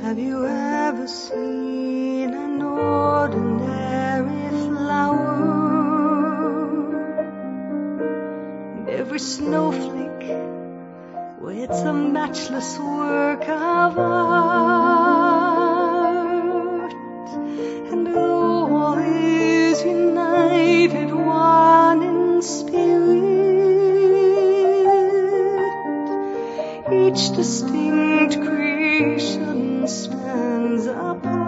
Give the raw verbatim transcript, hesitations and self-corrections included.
Have you ever seen an ordinary flower? And every snowflake, well, it's a matchless work of art. And though all is united, one in spirit, each distinct creation stands apart.